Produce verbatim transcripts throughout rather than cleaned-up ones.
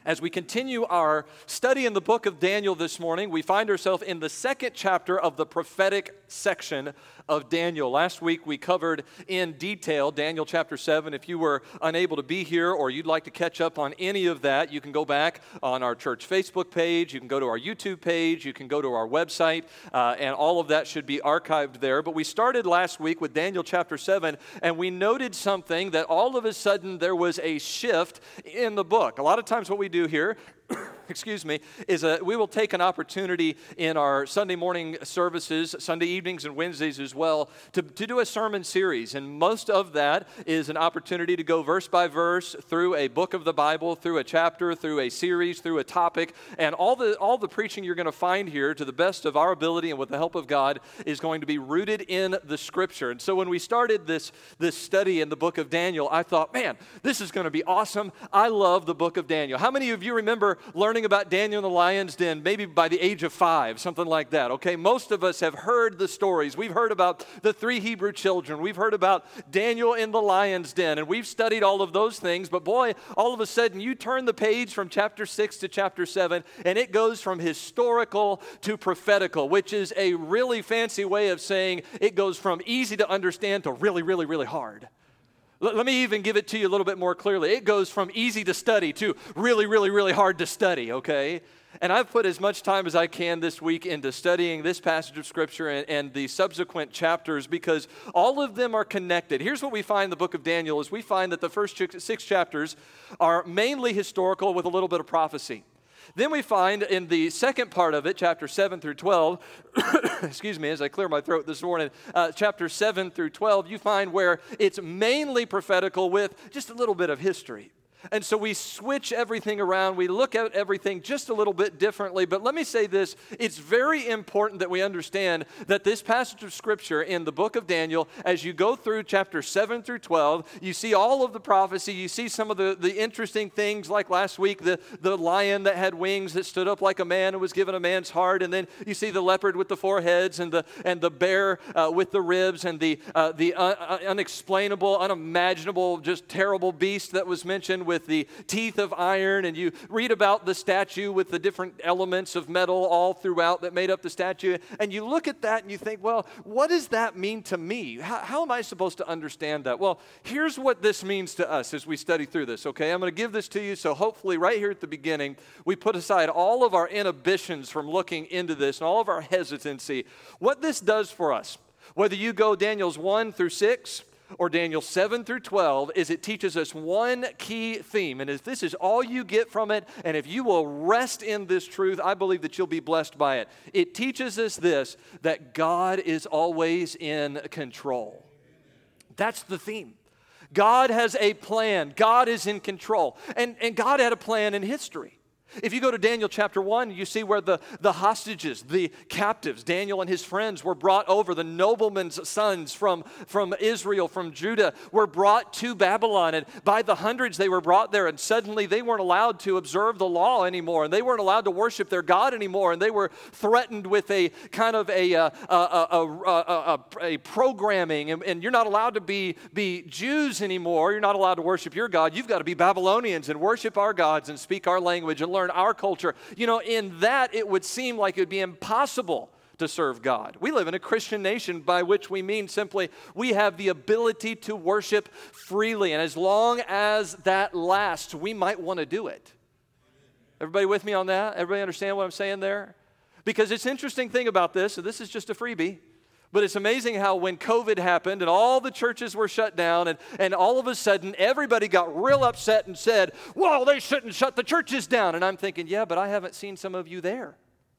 As we continue our study in the book of Daniel this morning, we find ourselves in the second chapter of the prophetic section of Daniel. Last week we covered in detail Daniel chapter seven. If you were unable to be here or you'd like to catch up on any of that, you can go back on our church Facebook page, you can go to our YouTube page, you can go to our website, uh, and all of that should be archived there. But we started last week with Daniel chapter seven, and we noted something that all of a sudden there was a shift in the book. A lot of times what we do here, excuse me, is a, we will take an opportunity in our Sunday morning services, Sunday evenings and Wednesdays as well, to, to do a sermon series. And most of that is an opportunity to go verse by verse through a book of the Bible, through a chapter, through a series, through a topic. And all the, all the preaching you're going to find here, to the best of our ability and with the help of God, is going to be rooted in the Scripture. And so when we started this, this study in the book of Daniel, I thought, man, this is going to be awesome. I love the book of Daniel. How many of you remember learning about Daniel in the lion's den maybe by the age of five, something like that, okay? Most of us have heard the stories. We've heard about the three Hebrew children. We've heard about Daniel in the lion's den, and we've studied all of those things. But boy, all of a sudden, you turn the page from chapter six to chapter seven, and it goes from historical to prophetical, which is a really fancy way of saying it goes from easy to understand to really, really, really hard. Let me even give it to you a little bit more clearly. It goes from easy to study to really, really, really hard to study, okay? And I've put as much time as I can this week into studying this passage of Scripture and, and the subsequent chapters because all of them are connected. Here's what we find in the book of Daniel is we find that the first six chapters are mainly historical with a little bit of prophecy. Then we find in the second part of it, chapter seven through twelve, excuse me, as I clear my throat this morning, uh, chapter seven through twelve, you find where it's mainly prophetical with just a little bit of history. And so we switch everything around. We look at everything just a little bit differently. But let me say this. It's very important that we understand that this passage of Scripture in the book of Daniel, as you go through chapter seven through twelve, you see all of the prophecy. You see some of the, the interesting things like last week, the, the lion that had wings that stood up like a man and was given a man's heart. And then you see the leopard with the four heads and the, and the bear uh, with the ribs and the, uh, the un- unexplainable, unimaginable, just terrible beast that was mentioned with the teeth of iron, and you read about the statue with the different elements of metal all throughout that made up the statue, and you look at that and you think, well, what does that mean to me? How, how am I supposed to understand that? Well, here's what this means to us as we study through this, okay? I'm going to give this to you, so hopefully right here at the beginning, we put aside all of our inhibitions from looking into this and all of our hesitancy. What this does for us, whether you go Daniel's one through six, or Daniel seven through twelve, is it teaches us one key theme. And if this is all you get from it, and if you will rest in this truth, I believe that you'll be blessed by it. It teaches us this, that God is always in control. That's the theme. God has a plan. God is in control. And, and God had a plan in history. If you go to Daniel chapter one, you see where the, the hostages, the captives, Daniel and his friends were brought over. The noblemen's sons from, from Israel, from Judah, were brought to Babylon. And by the hundreds, they were brought there. And suddenly, they weren't allowed to observe the law anymore. And they weren't allowed to worship their God anymore. And they were threatened with a kind of a, a, a, a, a, a, a programming. And, and you're not allowed to be, be Jews anymore. You're not allowed to worship your God. You've got to be Babylonians and worship our gods and speak our language and learn our culture. You know, in that, it would seem like it would be impossible to serve God. We live in a Christian nation, by which we mean simply we have the ability to worship freely. And as long as that lasts, we might want to do it. Everybody with me on that? Everybody understand what I'm saying there? Because it's an interesting thing about this, so this is just a freebie, but it's amazing how when COVID happened and all the churches were shut down and, and all of a sudden everybody got real upset and said, well, they shouldn't shut the churches down. And I'm thinking, yeah, but I haven't seen some of you there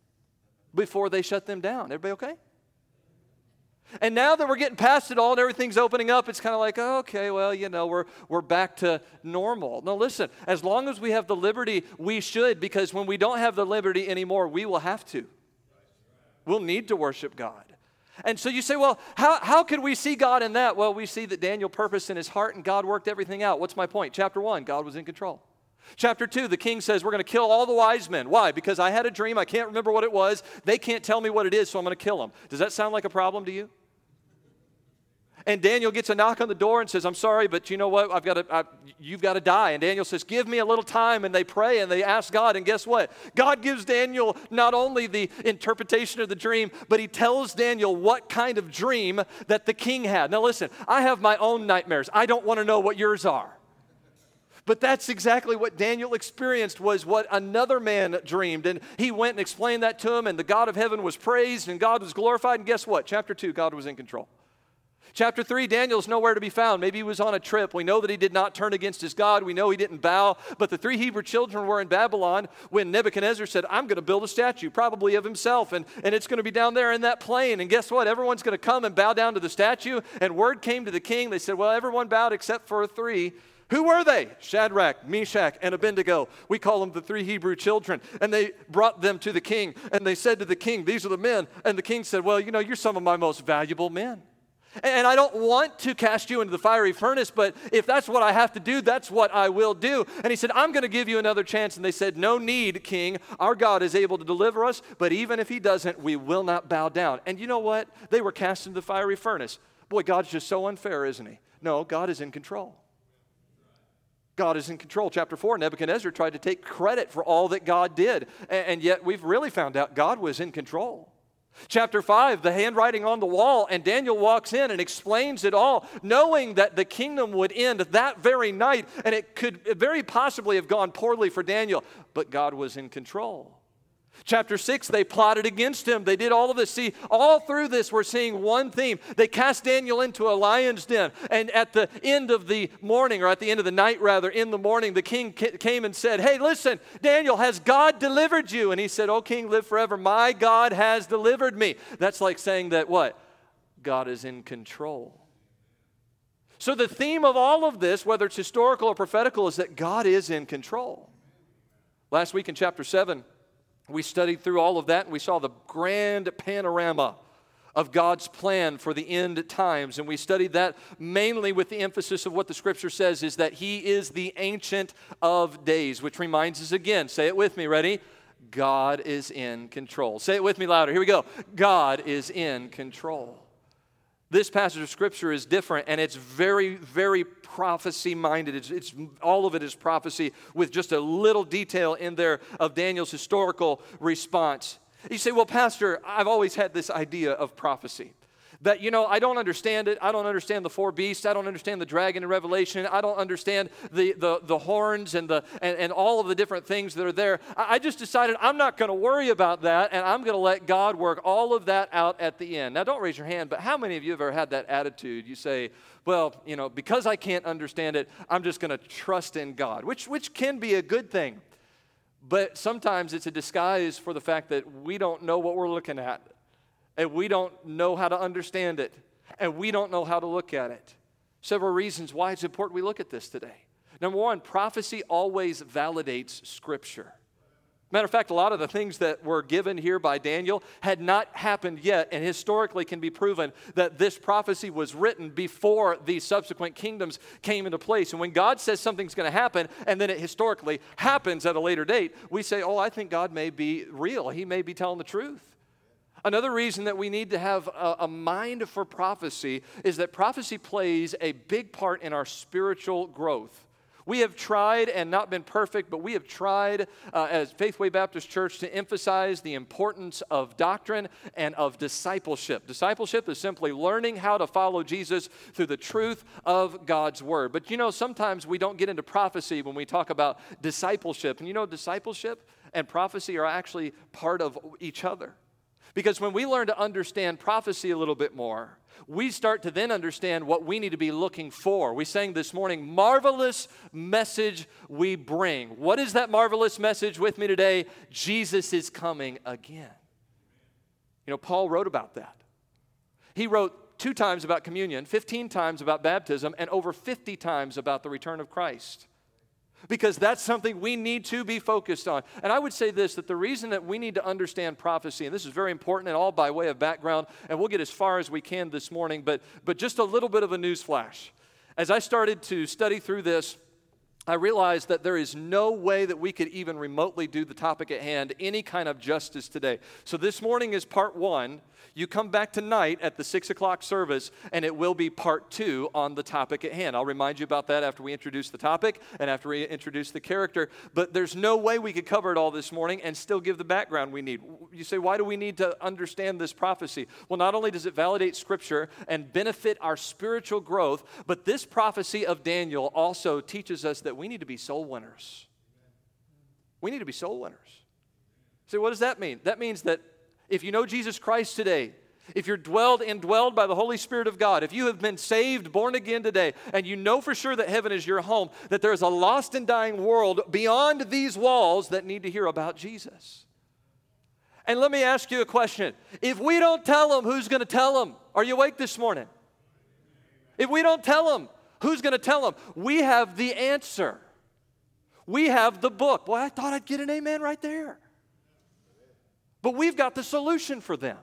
before they shut them down. Everybody okay? And now that we're getting past it all and everything's opening up, it's kind of like, oh, okay, well, you know, we're we're back to normal. No, listen, as long as we have the liberty, we should, because when we don't have the liberty anymore, we will have to. We'll need to worship God. And so you say, well, how, how could we see God in that? Well, we see that Daniel purposed in his heart and God worked everything out. What's my point? Chapter one, God was in control. Chapter two, the king says, we're going to kill all the wise men. Why? Because I had a dream. I can't remember what it was. They can't tell me what it is, so I'm going to kill them. Does that sound like a problem to you? And Daniel gets a knock on the door and says, I'm sorry, but you know what? I've got to, I, you've got to die. And Daniel says, give me a little time. And they pray and they ask God. And guess what? God gives Daniel not only the interpretation of the dream, but he tells Daniel what kind of dream that the king had. Now listen, I have my own nightmares. I don't want to know what yours are. But that's exactly what Daniel experienced, was what another man dreamed. And he went and explained that to him, and the God of heaven was praised, and God was glorified. And guess what? Chapter two, God was in control. Chapter three, Daniel's nowhere to be found. Maybe he was on a trip. We know that he did not turn against his God. We know he didn't bow. But the three Hebrew children were in Babylon when Nebuchadnezzar said, I'm going to build a statue, probably of himself, and, and it's going to be down there in that plain. And guess what? Everyone's going to come and bow down to the statue. And word came to the king. They said, well, everyone bowed except for three. Who were they? Shadrach, Meshach, and Abednego. We call them the three Hebrew children. And they brought them to the king. And they said to the king, these are the men. And the king said, well, you know, you're some of my most valuable men. And I don't want to cast you into the fiery furnace, but if that's what I have to do, that's what I will do. And he said, I'm going to give you another chance. And they said, no need, king. Our God is able to deliver us, but even if he doesn't, we will not bow down. And you know what? They were cast into the fiery furnace. Boy, God's just so unfair, isn't he? No, God is in control. God is in control. Chapter four, Nebuchadnezzar tried to take credit for all that God did, and yet we've really found out God was in control. Chapter five, the handwriting on the wall, and Daniel walks in and explains it all, knowing that the kingdom would end that very night, and it could very possibly have gone poorly for Daniel, but God was in control. Chapter six, they plotted against him. They did all of this. See, all through this, we're seeing one theme. They cast Daniel into a lion's den. And at the end of the morning, or at the end of the night, rather, in the morning, the king came and said, hey, listen, Daniel, has God delivered you? And he said, oh, king, live forever. My God has delivered me. That's like saying that what? God is in control. So the theme of all of this, whether it's historical or prophetical, is that God is in control. Last week in chapter seven, we studied through all of that, and we saw the grand panorama of God's plan for the end times. And we studied that mainly with the emphasis of what the Scripture says is that He is the Ancient of Days, which reminds us again, say it with me, ready? God is in control. Say it with me louder. Here we go. God is in control. This passage of Scripture is different, and it's very, very prophecy-minded. It's, it's, all of it is prophecy with just a little detail in there of Daniel's historical response. You say, well, Pastor, I've always had this idea of prophecy. That, you know, I don't understand it. I don't understand the four beasts. I don't understand the dragon in Revelation. I don't understand the, the, the horns and, the, and, and all of the different things that are there. I, I just decided I'm not going to worry about that, and I'm going to let God work all of that out at the end. Now, don't raise your hand, but how many of you have ever had that attitude? You say, well, you know, because I can't understand it, I'm just going to trust in God, which, which can be a good thing. But sometimes it's a disguise for the fact that we don't know what we're looking at. And we don't know how to understand it. And we don't know how to look at it. Several reasons why it's important we look at this today. Number one, prophecy always validates Scripture. Matter of fact, a lot of the things that were given here by Daniel had not happened yet, and historically can be proven that this prophecy was written before the subsequent kingdoms came into place. And when God says something's going to happen, and then it historically happens at a later date, we say, oh, I think God may be real. He may be telling the truth. Another reason that we need to have a, a mind for prophecy is that prophecy plays a big part in our spiritual growth. We have tried and not been perfect, but we have tried uh, as Faithway Baptist Church to emphasize the importance of doctrine and of discipleship. Discipleship is simply learning how to follow Jesus through the truth of God's Word. But you know, sometimes we don't get into prophecy when we talk about discipleship. And you know, discipleship and prophecy are actually part of each other. Because when we learn to understand prophecy a little bit more, we start to then understand what we need to be looking for. We sang this morning, marvelous message we bring. What is that marvelous message with me today? Jesus is coming again. You know, Paul wrote about that. He wrote two times about communion, fifteen times about baptism, and over fifty times about the return of Christ. Because that's something we need to be focused on. And I would say this, that the reason that we need to understand prophecy, and this is very important and all by way of background, and we'll get as far as we can this morning, but, but just a little bit of a news flash. As I started to study through this, I realized that there is no way that we could even remotely do the topic at hand any kind of justice today. So this morning is part one. You come back tonight at the six o'clock service, and it will be part two on the topic at hand. I'll remind you about that after we introduce the topic and after we introduce the character. But there's no way we could cover it all this morning and still give the background we need. You say, why do we need to understand this prophecy? Well, not only does it validate Scripture and benefit our spiritual growth, but this prophecy of Daniel also teaches us that we need to be soul winners. We need to be soul winners. So what does that mean? That means that if you know Jesus Christ today, if you're dwelled and dwelled by the Holy Spirit of God, if you have been saved, born again today, and you know for sure that heaven is your home, that there is a lost and dying world beyond these walls that need to hear about Jesus. And let me ask you a question. If we don't tell them, who's going to tell them? Are you awake this morning? If we don't tell them, who's going to tell them? We have the answer. We have the book. Boy, I thought I'd get an amen right there. But we've got the solution for them.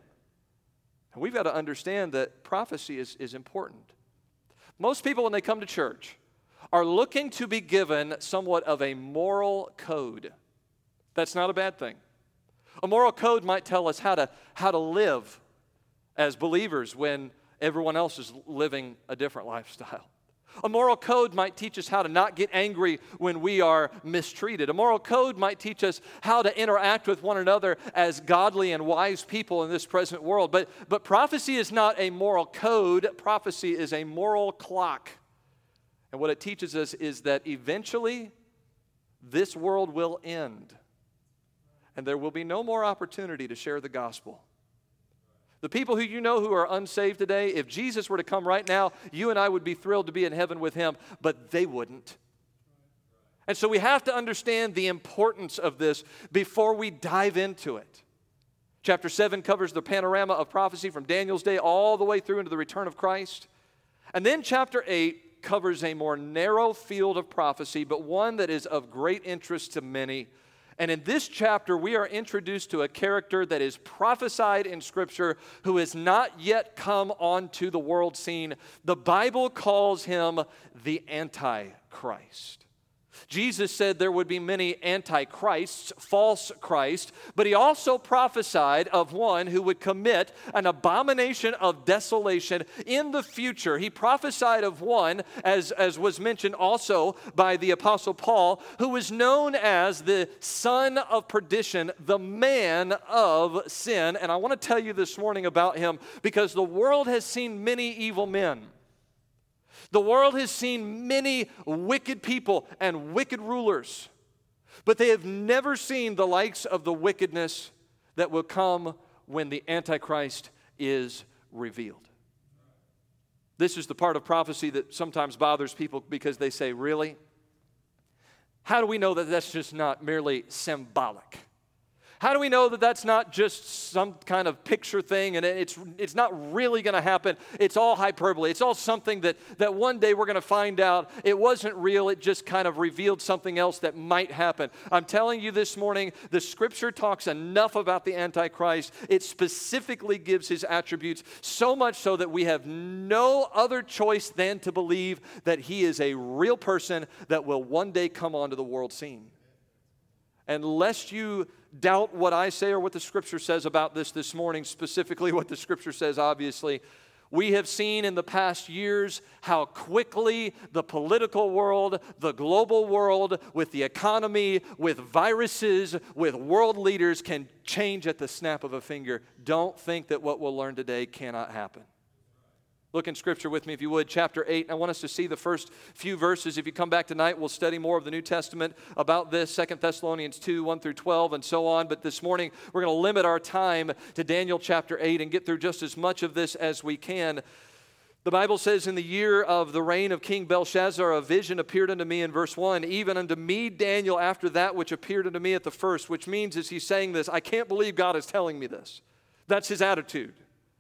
And we've got to understand that prophecy is, is important. Most people, when they come to church, are looking to be given somewhat of a moral code. That's not a bad thing. A moral code might tell us how to, how to live as believers when everyone else is living a different lifestyle. A moral code might teach us how to not get angry when we are mistreated. A moral code might teach us how to interact with one another as godly and wise people in this present world. But, but prophecy is not a moral code. Prophecy is a moral clock. And what it teaches us is that eventually this world will end. And there will be no more opportunity to share the gospel. The people who you know who are unsaved today, if Jesus were to come right now, you and I would be thrilled to be in heaven with him, but they wouldn't. And so we have to understand the importance of this before we dive into it. Chapter seven covers the panorama of prophecy from Daniel's day all the way through into the return of Christ. And then chapter eight covers a more narrow field of prophecy, but one that is of great interest to many. And in this chapter, we are introduced to a character that is prophesied in Scripture who has not yet come onto the world scene. The Bible calls him the Antichrist. Jesus said there would be many antichrists, false Christ, but he also prophesied of one who would commit an abomination of desolation in the future. He prophesied of one, as, as was mentioned also by the Apostle Paul, who was known as the son of perdition, the man of sin. And I want to tell you this morning about him because the world has seen many evil men. The world has seen many wicked people and wicked rulers, but they have never seen the likes of the wickedness that will come when the Antichrist is revealed. This is the part of prophecy that sometimes bothers people because they say, really? How do we know that that's just not merely symbolic? How do we know that that's not just some kind of picture thing and it's, it's not really going to happen? It's all hyperbole. It's all something that, that one day we're going to find out it wasn't real. It just kind of revealed something else that might happen. I'm telling you this morning, the Scripture talks enough about the Antichrist. It specifically gives his attributes, so much so that we have no other choice than to believe that he is a real person that will one day come onto the world scene. And lest you doubt what I say or what the Scripture says about this this morning, specifically what the Scripture says, obviously, we have seen in the past years how quickly the political world, the global world, with the economy, with viruses, with world leaders can change at the snap of a finger. Don't think that what we'll learn today cannot happen. Look in Scripture with me, if you would, chapter eight. I want us to see the first few verses. If you come back tonight, we'll study more of the New Testament about this, Second Thessalonians two, one through twelve, and so on. But this morning, we're going to limit our time to Daniel chapter eight and get through just as much of this as we can. The Bible says, in the year of the reign of King Belshazzar, a vision appeared unto me in verse one, even unto me, Daniel, after that which appeared unto me at the first, which means as he's saying this, I can't believe God is telling me this. That's his attitude.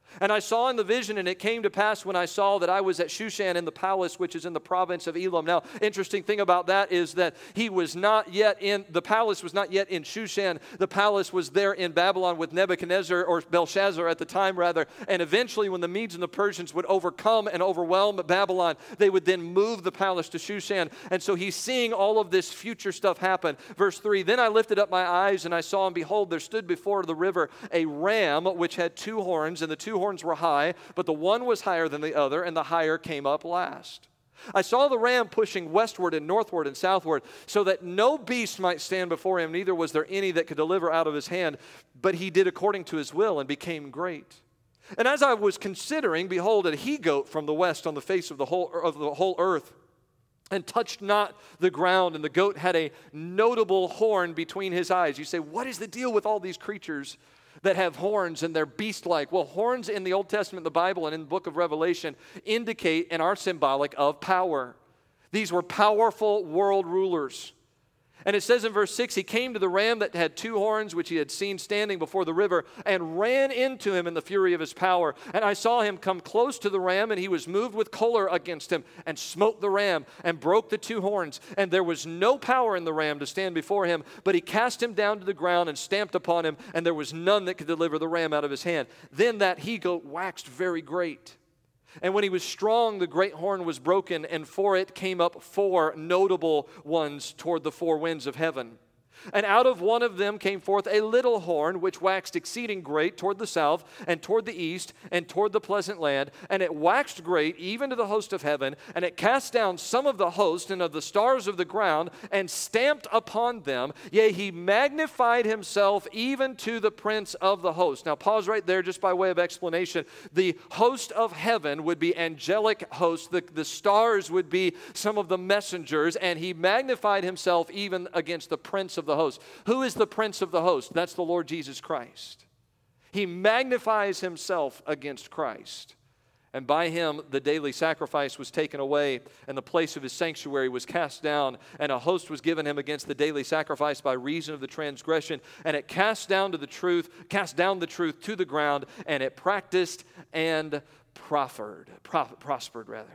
And I saw in the vision, and it came to pass when I saw that I was at Shushan in the palace, which is in the province of Elam. Now, interesting thing about that is that he was not yet in, the palace was not yet in Shushan. The palace was there in Babylon with Nebuchadnezzar, or Belshazzar at the time rather. And eventually when the Medes and the Persians would overcome and overwhelm Babylon, they would then move the palace to Shushan. And so he's seeing all of this future stuff happen. Verse three, then I lifted up my eyes, and I saw, and behold, there stood before the river a ram which had two horns, and the two horns were high, but the one was higher than the other, and the higher came up last. I saw the ram pushing westward and northward and southward, so that no beast might stand before him, neither was there any that could deliver out of his hand. But he did according to his will and became great. And as I was considering, behold, a he-goat from the west on the face of the whole of the whole earth, and touched not the ground, and the goat had a notable horn between his eyes. You say, what is the deal with all these creatures that have horns and they're beast-like? Well, horns in the Old Testament, the Bible, and in the book of Revelation indicate and are symbolic of power. These were powerful world rulers. And it says in verse six, he came to the ram that had two horns, which he had seen standing before the river, and ran into him in the fury of his power. And I saw him come close to the ram, and he was moved with choler against him, and smote the ram, and broke the two horns. And there was no power in the ram to stand before him, but he cast him down to the ground and stamped upon him, and there was none that could deliver the ram out of his hand. Then that he-goat waxed very great. And when he was strong, the great horn was broken, and for it came up four notable ones toward the four winds of heaven. And out of one of them came forth a little horn, which waxed exceeding great toward the south, and toward the east, and toward the pleasant land. And it waxed great even to the host of heaven, and it cast down some of the host and of the stars of the ground, and stamped upon them. Yea, he magnified himself even to the prince of the host. Now pause right there just by way of explanation. The host of heaven would be angelic hosts. The, the stars would be some of the messengers, and he magnified himself even against the prince of the host. Who is the prince of the host? That's the Lord Jesus Christ. He magnifies himself against Christ. And by him the daily sacrifice was taken away, and the place of his sanctuary was cast down, and a host was given him against the daily sacrifice by reason of the transgression, and it cast down to the truth, cast down the truth to the ground, and it practiced and proffered, pro- prospered rather.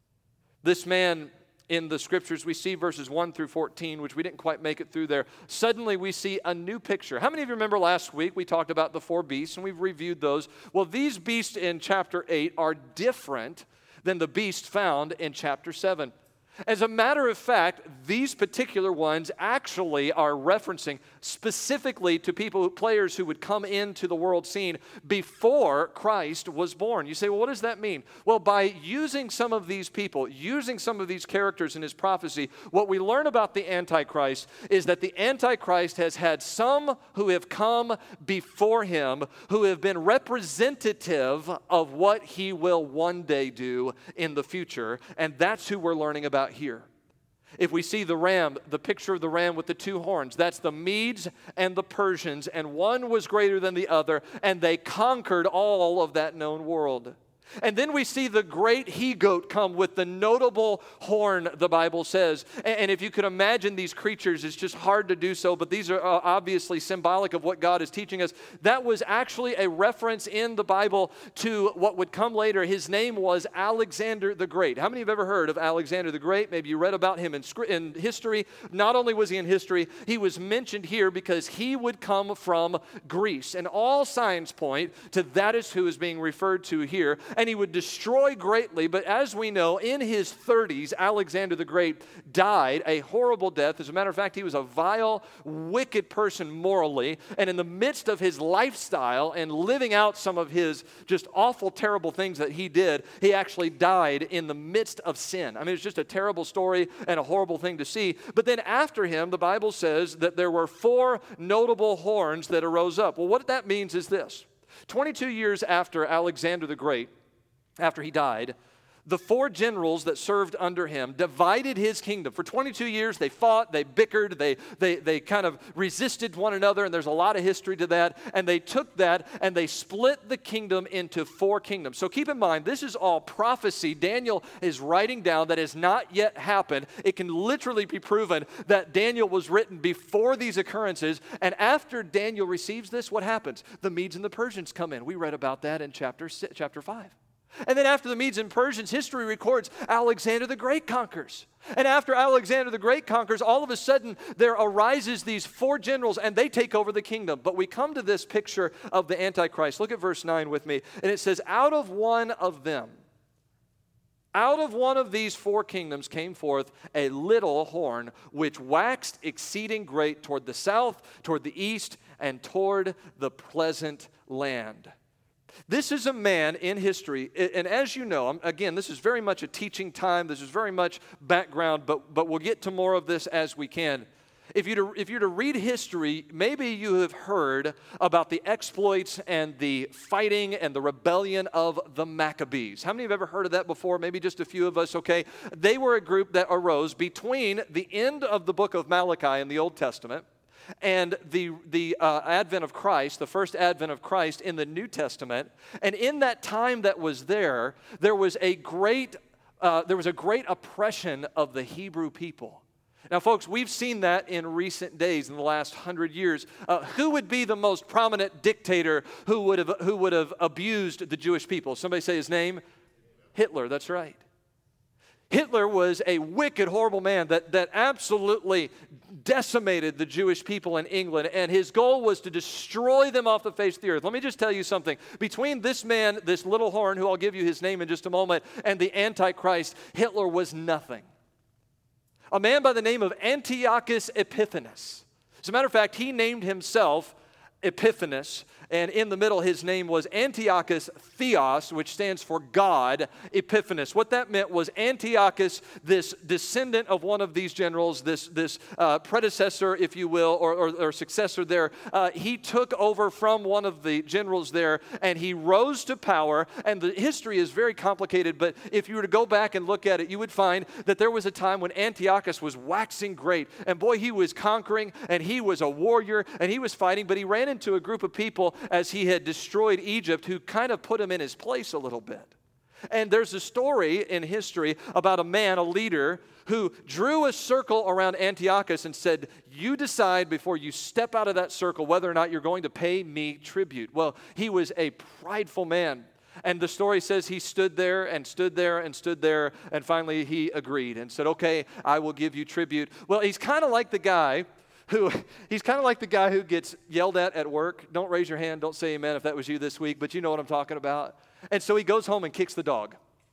This man in the scriptures, we see verses one through fourteen, which we didn't quite make it through there. Suddenly we see a new picture. How many of you remember last week we talked about the four beasts and we've reviewed those? Well, these beasts in chapter eight are different than the beast found in chapter seven. As a matter of fact, these particular ones actually are referencing specifically to people, players who would come into the world scene before Christ was born. You say, well, what does that mean? Well, by using some of these people, using some of these characters in his prophecy, what we learn about the Antichrist is that the Antichrist has had some who have come before him who have been representative of what he will one day do in the future, and that's who we're learning about here. If we see the ram, the picture of the ram with the two horns, that's the Medes and the Persians, and one was greater than the other, and they conquered all of that known world. And then we see the great he-goat come with the notable horn, the Bible says. And if you could imagine these creatures, it's just hard to do so, but these are obviously symbolic of what God is teaching us. That was actually a reference in the Bible to what would come later. His name was Alexander the Great. How many have ever heard of Alexander the Great? Maybe you read about him in, in history. Not only was he in history, he was mentioned here because he would come from Greece. And all signs point to that is who is being referred to here. And he would destroy greatly, but as we know, in his thirties, Alexander the Great died a horrible death. As a matter of fact, he was a vile, wicked person morally, and in the midst of his lifestyle and living out some of his just awful, terrible things that he did, he actually died in the midst of sin. I mean, it's just a terrible story and a horrible thing to see. But then after him, the Bible says that there were four notable horns that arose up. Well, what that means is this. twenty-two years after Alexander the Great, after he died, the four generals that served under him divided his kingdom. For twenty-two years, they fought, they bickered, they, they, they kind of resisted one another, and there's a lot of history to that. And they took that and they split the kingdom into four kingdoms. So keep in mind, this is all prophecy Daniel is writing down that has not yet happened. It can literally be proven that Daniel was written before these occurrences. And after Daniel receives this, what happens? The Medes and the Persians come in. We read about that in chapter, chapter five. And then after the Medes and Persians, history records Alexander the Great conquers. And after Alexander the Great conquers, all of a sudden there arises these four generals and they take over the kingdom. But we come to this picture of the Antichrist. Look at verse nine with me. And it says, out of one of them, out of one of these four kingdoms came forth a little horn, which waxed exceeding great toward the south, toward the east, and toward the pleasant land. This is a man in history, and as you know, again, this is very much a teaching time. This is very much background, but, but we'll get to more of this as we can. If you're, to, if you're to read history, maybe you have heard about the exploits and the fighting and the rebellion of the Maccabees. How many have ever heard of that before? Maybe just a few of us, okay? They were a group that arose between the end of the book of Malachi in the Old Testament and the, the uh, advent of Christ, the first advent of Christ in the New Testament. And in that time that was there, there was a great, uh, there was a great oppression of the Hebrew people. Now, folks, we've seen that in recent days, in the last hundred years. Uh, who would be the most prominent dictator who would have, who would have abused the Jewish people? Somebody say his name? Hitler, that's right. Hitler was a wicked, horrible man that, that absolutely decimated the Jewish people in England, and his goal was to destroy them off the face of the earth. Let me just tell you something. Between this man, this little horn, who I'll give you his name in just a moment, and the Antichrist, Hitler was nothing. A man by the name of Antiochus Epiphanes. As a matter of fact, he named himself Epiphanes, and in the middle his name was Antiochus Theos, which stands for God, Epiphanes. What that meant was Antiochus, this descendant of one of these generals, this, this uh, predecessor, if you will, or, or, or successor there, uh, he took over from one of the generals there, and he rose to power. And the history is very complicated, but if you were to go back and look at it, you would find that there was a time when Antiochus was waxing great, and boy, he was conquering, and he was a warrior, and he was fighting, but he ran into a group of people as he had destroyed Egypt who kind of put him in his place a little bit. And there's a story in history about a man, a leader, who drew a circle around Antiochus and said, you decide before you step out of that circle whether or not you're going to pay me tribute. Well, he was a prideful man. And the story says he stood there and stood there and stood there, and finally he agreed and said, okay, I will give you tribute. Well, he's kind of like the guy who, he's kind of like the guy who gets yelled at at work. Don't raise your hand, don't say amen if that was you this week, but you know what I'm talking about. And so he goes home and kicks the dog.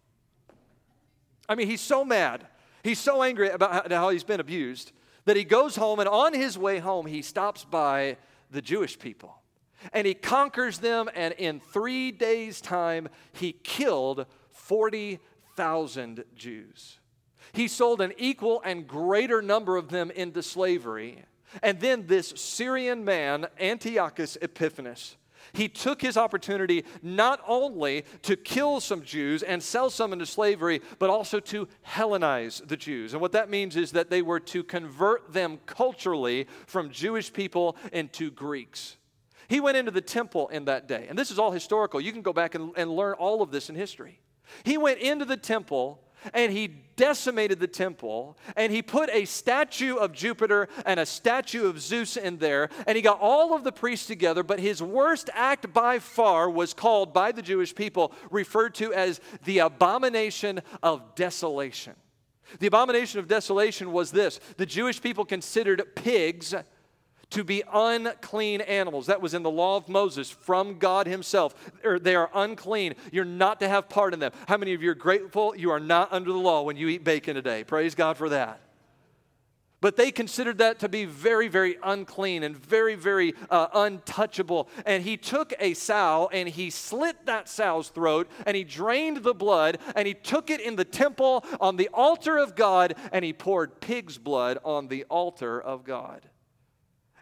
I mean, he's so mad. He's so angry about how he's been abused that he goes home, and on his way home, he stops by the Jewish people. And he conquers them, and in three days' time, he killed forty thousand Jews. He sold an equal and greater number of them into slavery. And then this Syrian man, Antiochus Epiphanes, he took his opportunity not only to kill some Jews and sell some into slavery, but also to Hellenize the Jews. And what that means is that they were to convert them culturally from Jewish people into Greeks. He went into the temple in that day. And this is all historical. You can go back and, and learn all of this in history. He went into the temple and he decimated the temple, and he put a statue of Jupiter and a statue of Zeus in there, and he got all of the priests together, but his worst act by far was called by the Jewish people, referred to as the abomination of desolation. The abomination of desolation was this: the Jewish people considered pigs to be unclean animals. That was in the law of Moses from God himself. They are unclean. You're not to have part in them. How many of you are grateful you are not under the law when you eat bacon today? Praise God for that. But they considered that to be very, very unclean and very, very uh, untouchable. And he took a sow and he slit that sow's throat and he drained the blood and he took it in the temple on the altar of God and he poured pig's blood on the altar of God.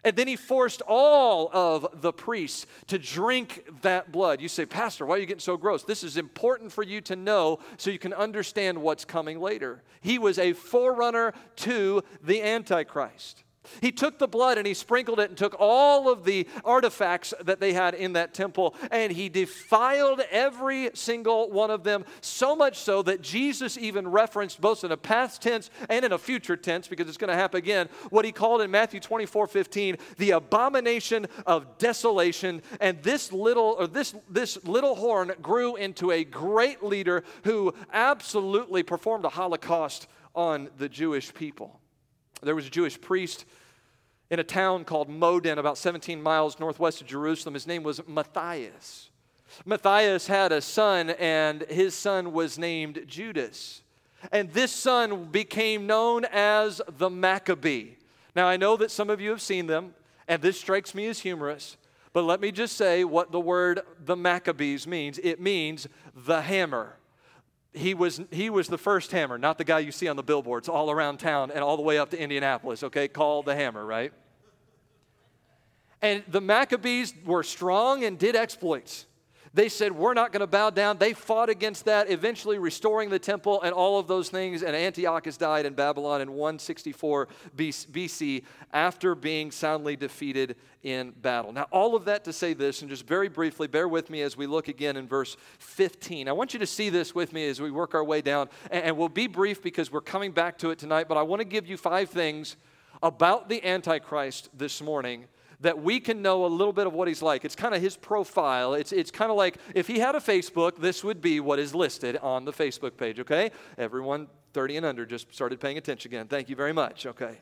And then he forced all of the priests to drink that blood. You say, Pastor, why are you getting so gross? This is important for you to know so you can understand what's coming later. He was a forerunner to the Antichrist. He took the blood and he sprinkled it and took all of the artifacts that they had in that temple and he defiled every single one of them, so much so that Jesus even referenced both in a past tense and in a future tense, because it's going to happen again, what he called in Matthew twenty-four fifteen, the abomination of desolation. And this little or this, this little horn grew into a great leader who absolutely performed a Holocaust on the Jewish people. There was a Jewish priest in a town called Modin, about seventeen miles northwest of Jerusalem. His name was Matthias. Matthias had a son, and his son was named Judas. And this son became known as the Maccabee. Now, I know that some of you have seen them, and this strikes me as humorous, but let me just say what the word the Maccabees means. It means the hammer. He was, he was the first hammer, not the guy you see on the billboards all around town and all the way up to Indianapolis, okay, called the hammer, right? And the Maccabees were strong and did exploits. They said, we're not going to bow down. They fought against that, eventually restoring the temple and all of those things. And Antiochus died in Babylon in one sixty-four B C after being soundly defeated in battle. Now, all of that to say this, and just very briefly, bear with me as we look again in verse fifteen. I want you to see this with me as we work our way down. And we'll be brief because we're coming back to it tonight. But I want to give you five things about the Antichrist this morning that we can know a little bit of what he's like. It's kind of his profile. It's, it's kind of like if he had a Facebook, this would be what is listed on the Facebook page, okay? Everyone thirty and under just started paying attention again. Thank you very much, okay?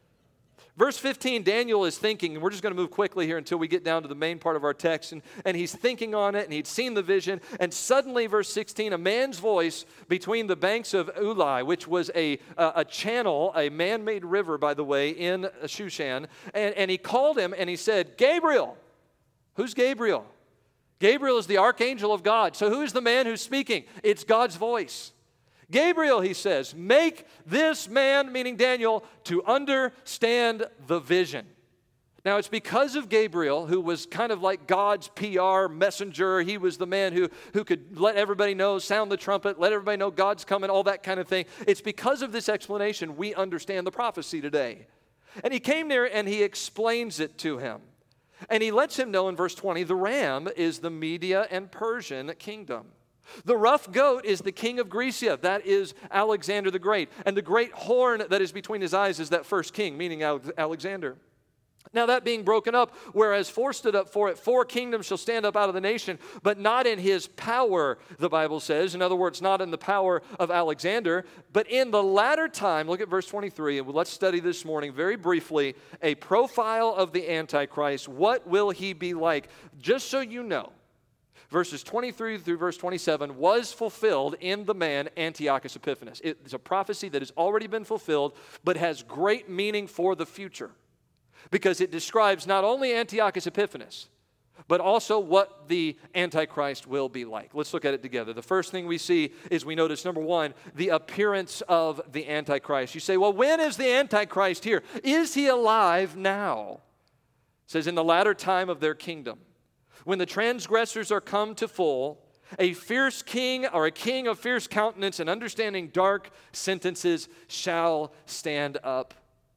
Verse fifteen, Daniel is thinking, and we're just going to move quickly here until we get down to the main part of our text, and, and he's thinking on it, and he'd seen the vision, and suddenly, verse sixteen, a man's voice between the banks of Ulai, which was a, a, a channel, a man-made river, by the way, in Shushan, and, and he called him, and he said, Gabriel. Who's Gabriel? Gabriel is the archangel of God. So who is the man who's speaking? It's God's voice. Gabriel, he says, make this man, meaning Daniel, to understand the vision. Now, it's because of Gabriel, who was kind of like God's P R messenger. He was the man who, who could let everybody know, sound the trumpet, let everybody know God's coming, all that kind of thing. It's because of this explanation we understand the prophecy today. And he came there and he explains it to him. And he lets him know in verse twenty, the ram is the Media and Persian kingdom. The rough goat is the king of Grecia. That is Alexander the Great. And the great horn that is between his eyes is that first king, meaning Alexander. Now that being broken up, whereas four stood up for it, four kingdoms shall stand up out of the nation, but not in his power, the Bible says. In other words, not in the power of Alexander, but in the latter time. Look at verse twenty-three, and let's study this morning very briefly a profile of the Antichrist. What will he be like? Just so you know, verses twenty-three through verse twenty-seven was fulfilled in the man Antiochus Epiphanes. It's a prophecy that has already been fulfilled, but has great meaning for the future, because it describes not only Antiochus Epiphanes, but also what the Antichrist will be like. Let's look at it together. The first thing we see is we notice, number one, the appearance of the Antichrist. You say, well, when is the Antichrist here? Is he alive now? It says, in the latter time of their kingdom, when the transgressors are come to full, a fierce king or a king of fierce countenance and understanding dark sentences shall stand up.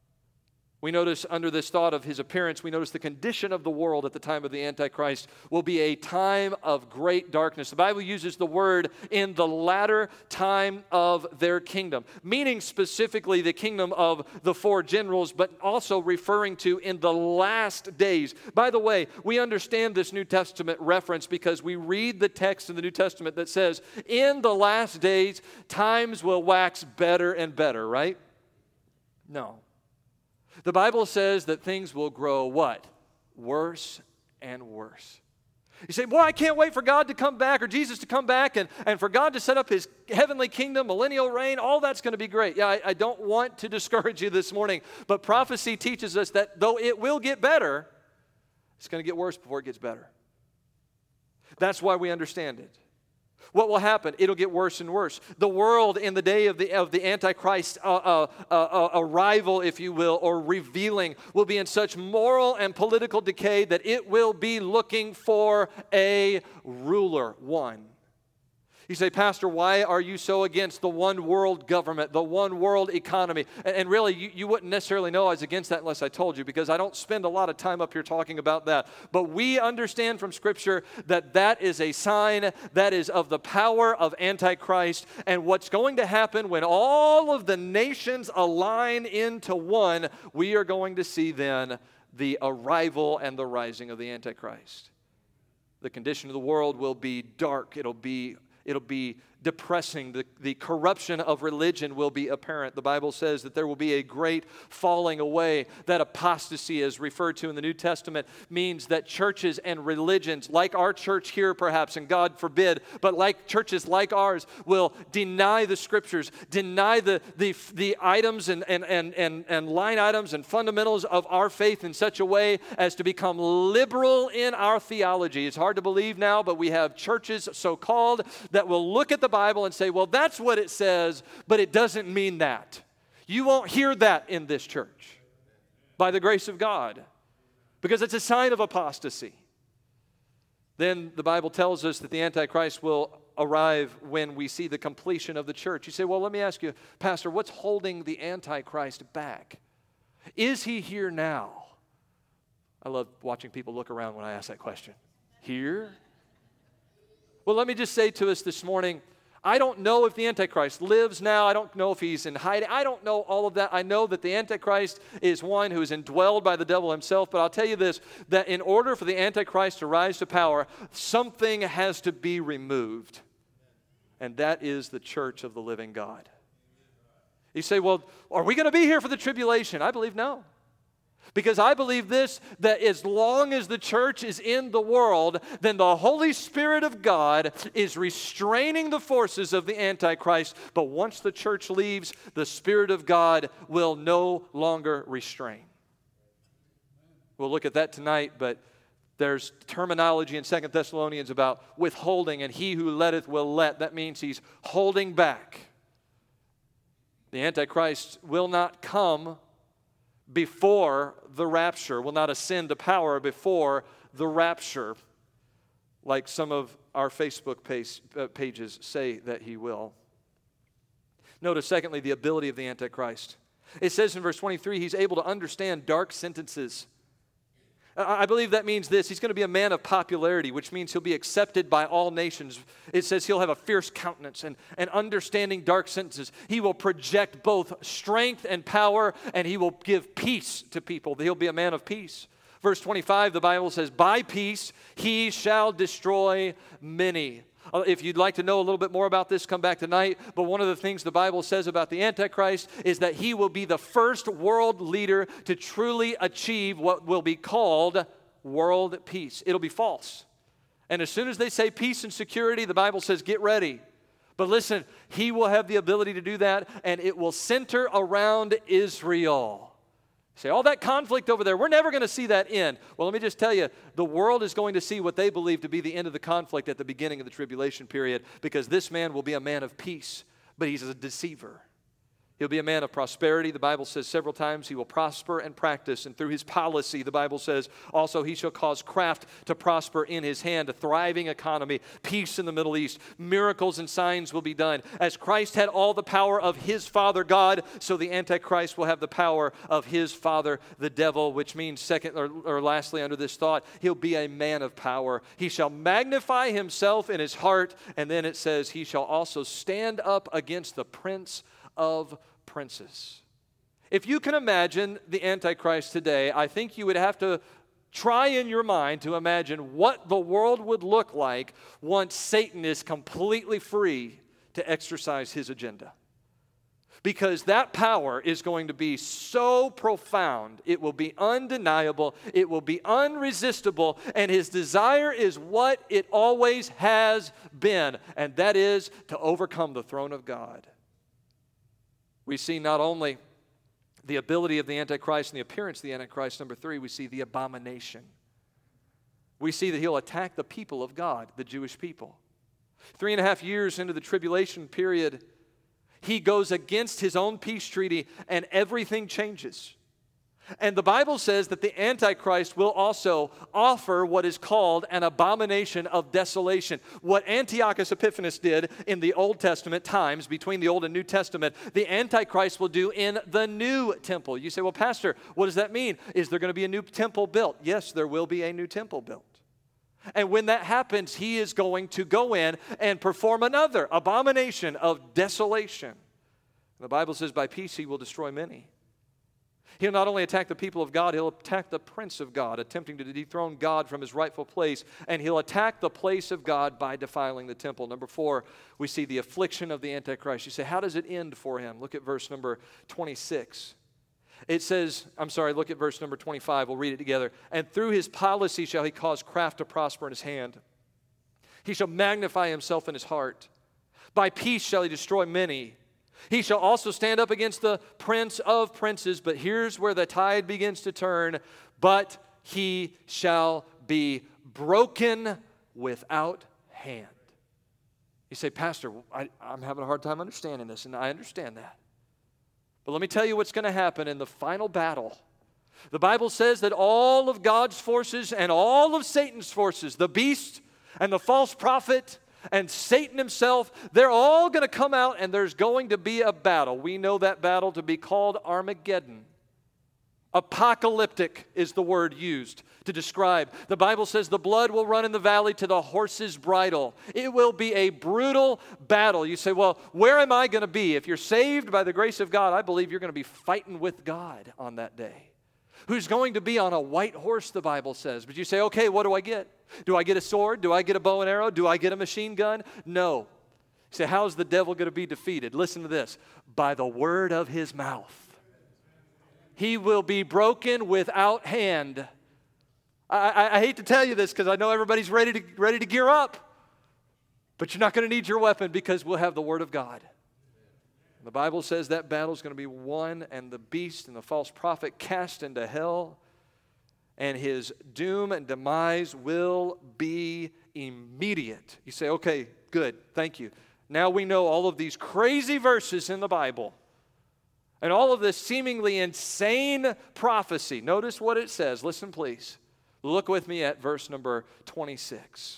We notice under this thought of his appearance, we notice the condition of the world at the time of the Antichrist will be a time of great darkness. The Bible uses the word in the latter time of their kingdom, meaning specifically the kingdom of the four generals, but also referring to in the last days. By the way, we understand this New Testament reference because we read the text in the New Testament that says, in the last days, times will wax better and better, right? No. The Bible says that things will grow what? Worse and worse. You say, boy, I can't wait for God to come back or Jesus to come back and, and for God to set up his heavenly kingdom, millennial reign. All that's going to be great. Yeah, I, I don't want to discourage you this morning, but prophecy teaches us that though it will get better, it's going to get worse before it gets better. That's why we understand it. What will happen? It'll get worse and worse. The world in the day of the, of the Antichrist uh, uh, uh, uh, arrival, if you will, or revealing, will be in such moral and political decay that it will be looking for a ruler, one. You say, Pastor, why are you so against the one world government, the one world economy? And, and really, you, you wouldn't necessarily know I was against that unless I told you, because I don't spend a lot of time up here talking about that. But we understand from Scripture that that is a sign that is of the power of Antichrist. And what's going to happen when all of the nations align into one, we are going to see then the arrival and the rising of the Antichrist. The condition of the world will be dark. It'll be It'll be depressing. The, the corruption of religion will be apparent. The Bible says that there will be a great falling away. That apostasy, as referred to in the New Testament, means that churches and religions, like our church here perhaps, and God forbid, but like churches like ours, will deny the Scriptures, deny the, the, the items and, and, and, and, and line items and fundamentals of our faith in such a way as to become liberal in our theology. It's hard to believe now, but we have churches, so-called, that will look at the Bible and say, well, that's what it says, but it doesn't mean that. You won't hear that in this church by the grace of God, because it's a sign of apostasy. Then the Bible tells us that the Antichrist will arrive when we see the completion of the church. You say, well, let me ask you, Pastor, what's holding the Antichrist back? Is he here now? I love watching people look around when I ask that question. Here? Well, let me just say to us this morning, I don't know if the Antichrist lives now. I don't know if he's in hiding. I don't know all of that. I know that the Antichrist is one who is indwelled by the devil himself. But I'll tell you this, that in order for the Antichrist to rise to power, something has to be removed. And that is the church of the living God. You say, well, are we going to be here for the tribulation? I believe no. Because I believe this, that as long as the church is in the world, then the Holy Spirit of God is restraining the forces of the Antichrist. But once the church leaves, the Spirit of God will no longer restrain. We'll look at that tonight, but there's terminology in Second Thessalonians about withholding, and he who letteth will let. That means he's holding back. The Antichrist will not come before the rapture, will not ascend to power before the rapture, like some of our Facebook page, uh, pages say that he will. Notice, secondly, the ability of the Antichrist. It says in verse twenty-three, he's able to understand dark sentences. I believe that means this. He's going to be a man of popularity, which means he'll be accepted by all nations. It says he'll have a fierce countenance and, and understanding dark sentences. He will project both strength and power, and he will give peace to people. He'll be a man of peace. Verse twenty-five, the Bible says, by peace he shall destroy many. If you'd like to know a little bit more about this, come back tonight. But one of the things the Bible says about the Antichrist is that he will be the first world leader to truly achieve what will be called world peace. It'll be false. And as soon as they say peace and security, the Bible says get ready. But listen, he will have the ability to do that, and it will center around Israel. Say, all that conflict over there, we're never going to see that end. Well, let me just tell you, the world is going to see what they believe to be the end of the conflict at the beginning of the tribulation period, because this man will be a man of peace, but he's a deceiver. He'll be a man of prosperity. The Bible says several times he will prosper and practice. And through his policy, the Bible says, also he shall cause craft to prosper in his hand, a thriving economy, peace in the Middle East. Miracles and signs will be done. As Christ had all the power of his Father God, so the Antichrist will have the power of his father, the devil, which means second or, or lastly under this thought, he'll be a man of power. He shall magnify himself in his heart. And then it says he shall also stand up against the prince of princes. If you can imagine the Antichrist today, I think you would have to try in your mind to imagine what the world would look like once Satan is completely free to exercise his agenda. Because that power is going to be so profound, it will be undeniable, it will be unresistible, and his desire is what it always has been, and that is to overcome the throne of God. We see not only the ability of the Antichrist and the appearance of the Antichrist. Number three, we see the abomination. We see that he'll attack the people of God, the Jewish people. Three and a half years into the tribulation period, he goes against his own peace treaty and everything changes. And the Bible says that the Antichrist will also offer what is called an abomination of desolation. What Antiochus Epiphanes did in the Old Testament times, between the Old and New Testament, the Antichrist will do in the new temple. You say, well, Pastor, what does that mean? Is there going to be a new temple built? Yes, there will be a new temple built. And when that happens, he is going to go in and perform another abomination of desolation. The Bible says by peace he will destroy many. He'll not only attack the people of God, he'll attack the prince of God, attempting to dethrone God from his rightful place, and he'll attack the place of God by defiling the temple. Number four, we see the affliction of the Antichrist. You say, how does it end for him? Look at verse number twenty-six. It says, I'm sorry, look at verse number twenty-five. We'll read it together. And through his policy shall he cause craft to prosper in his hand. He shall magnify himself in his heart. By peace shall he destroy many. He shall also stand up against the prince of princes. But here's where the tide begins to turn. But he shall be broken without hand. You say, Pastor, I, I'm having a hard time understanding this, and I understand that. But let me tell you what's going to happen in the final battle. The Bible says that all of God's forces and all of Satan's forces, the beast and the false prophet and Satan himself, they're all going to come out and there's going to be a battle. We know that battle to be called Armageddon. Apocalyptic is the word used to describe. The Bible says the blood will run in the valley to the horse's bridle. It will be a brutal battle. You say, well, where am I going to be? If you're saved by the grace of God, I believe you're going to be fighting with God on that day. Who's going to be on a white horse, the Bible says. But you say, okay, what do I get? Do I get a sword? Do I get a bow and arrow? Do I get a machine gun? No. You say, how's the devil going to be defeated? Listen to this. By the word of his mouth. He will be broken without hand. I, I, I hate to tell you this because I know everybody's ready to, ready to gear up. But you're not going to need your weapon because we'll have the word of God. The Bible says that battle is going to be won and the beast and the false prophet cast into hell, and his doom and demise will be immediate. You say, okay, good, thank you. Now we know all of these crazy verses in the Bible and all of this seemingly insane prophecy. Notice what it says. Listen, please. Look with me at verse number twenty-six.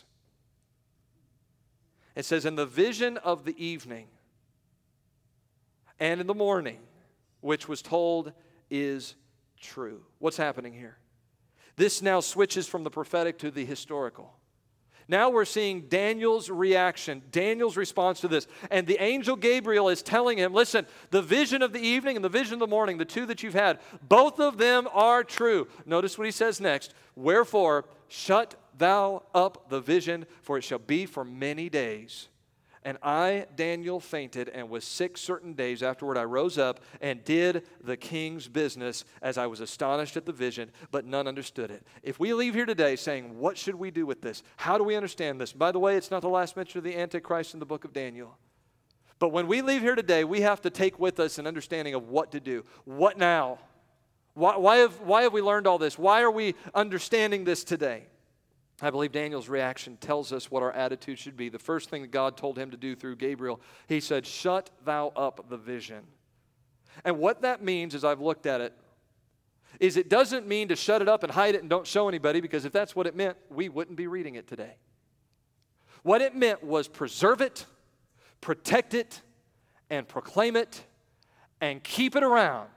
It says, in the vision of the evening, and in the morning, which was told is true. What's happening here? This now switches from the prophetic to the historical. Now we're seeing Daniel's reaction, Daniel's response to this. And the angel Gabriel is telling him, listen, the vision of the evening and the vision of the morning, the two that you've had, both of them are true. Notice what he says next. Wherefore, shut thou up the vision, for it shall be for many days. And I, Daniel, fainted and was sick certain days. Afterward I rose up and did the king's business as I was astonished at the vision, but none understood it. If we leave here today saying, what should we do with this? How do we understand this? By the way, it's not the last mention of the Antichrist in the book of Daniel. But when we leave here today, we have to take with us an understanding of what to do. What now? Why, why, have, why have we learned all this? Why are we understanding this today? I believe Daniel's reaction tells us what our attitude should be. The first thing that God told him to do through Gabriel, he said, shut thou up the vision. And what that means, as I've looked at it, is it doesn't mean to shut it up and hide it and don't show anybody, because if that's what it meant, we wouldn't be reading it today. What it meant was preserve it, protect it, and proclaim it, and keep it around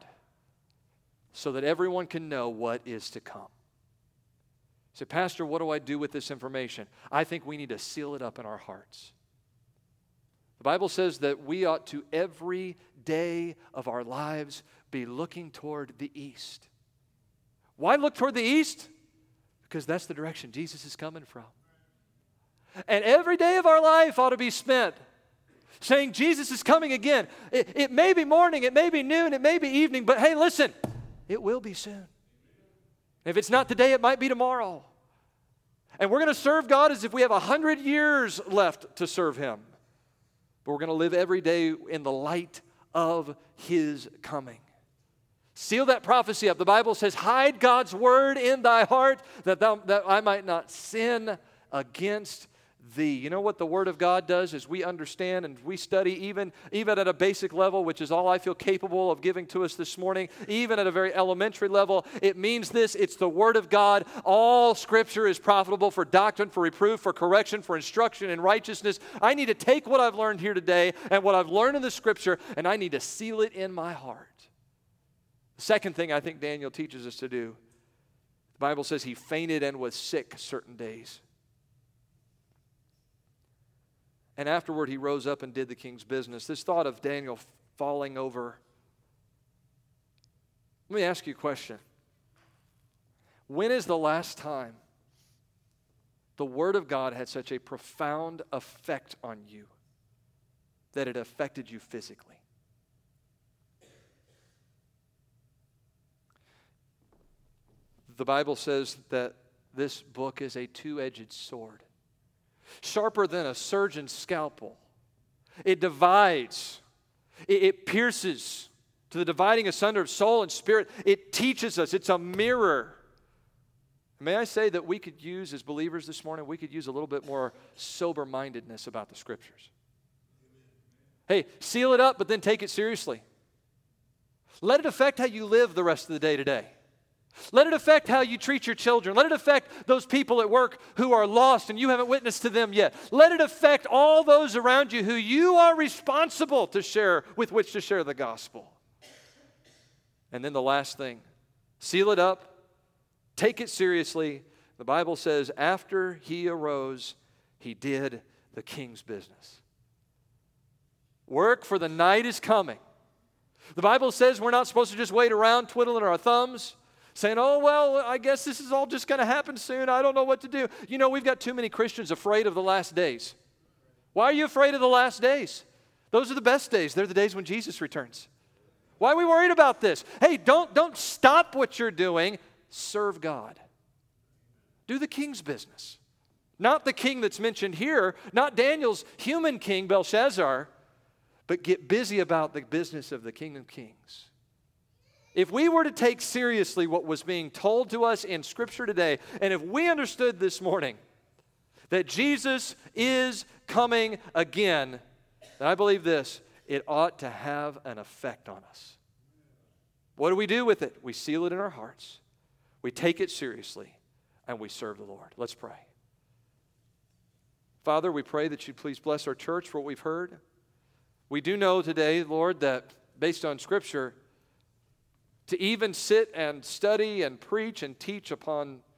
so that everyone can know what is to come. Say, Pastor, what do I do with this information? I think we need to seal it up in our hearts. The Bible says that we ought to every day of our lives be looking toward the east. Why look toward the east? Because that's the direction Jesus is coming from. And every day of our life ought to be spent saying Jesus is coming again. It, it may be morning, it may be noon, it may be evening, but hey, listen, it will be soon. If it's not today, it might be tomorrow. And we're going to serve God as if we have a hundred years left to serve Him. But we're going to live every day in the light of His coming. Seal that prophecy up. The Bible says, hide God's word in thy heart that, thou, that I might not sin against thee. You know what the Word of God does is we understand and we study even, even at a basic level, which is all I feel capable of giving to us this morning, even at a very elementary level. It means this: it's the Word of God. All Scripture is profitable for doctrine, for reproof, for correction, for instruction in righteousness. I need to take what I've learned here today and what I've learned in the Scripture, and I need to seal it in my heart. The second thing I think Daniel teaches us to do, the Bible says he fainted and was sick certain days. And afterward, he rose up and did the king's business. This thought of Daniel falling over. Let me ask you a question. When is the last time the Word of God had such a profound effect on you that it affected you physically? The Bible says that this book is a two-edged sword, sharper than a surgeon's scalpel. It divides. It, it pierces to the dividing asunder of soul and spirit. It teaches us. It's a mirror. May I say that we could use, as believers this morning, we could use a little bit more sober-mindedness about the Scriptures. Hey, seal it up, but then take it seriously. Let it affect how you live the rest of the day today. Let it affect how you treat your children. Let it affect those people at work who are lost and you haven't witnessed to them yet. Let it affect all those around you who you are responsible to share, with which to share the gospel. And then the last thing, seal it up, take it seriously. The Bible says after he arose, he did the king's business. Work, for the night is coming. The Bible says we're not supposed to just wait around twiddling our thumbs, saying, oh, well, I guess this is all just going to happen soon. I don't know what to do. You know, we've got too many Christians afraid of the last days. Why are you afraid of the last days? Those are the best days. They're the days when Jesus returns. Why are we worried about this? Hey, don't, don't stop what you're doing. Serve God. Do the king's business. Not the king that's mentioned here, not Daniel's human king, Belshazzar, but get busy about the business of the King of Kings. If we were to take seriously what was being told to us in Scripture today, and if we understood this morning that Jesus is coming again, then I believe this, it ought to have an effect on us. What do we do with it? We seal it in our hearts. We take it seriously, and we serve the Lord. Let's pray. Father, we pray that you'd please bless our church for what we've heard. We do know today, Lord, that based on Scripture, to even sit and study and preach and teach upon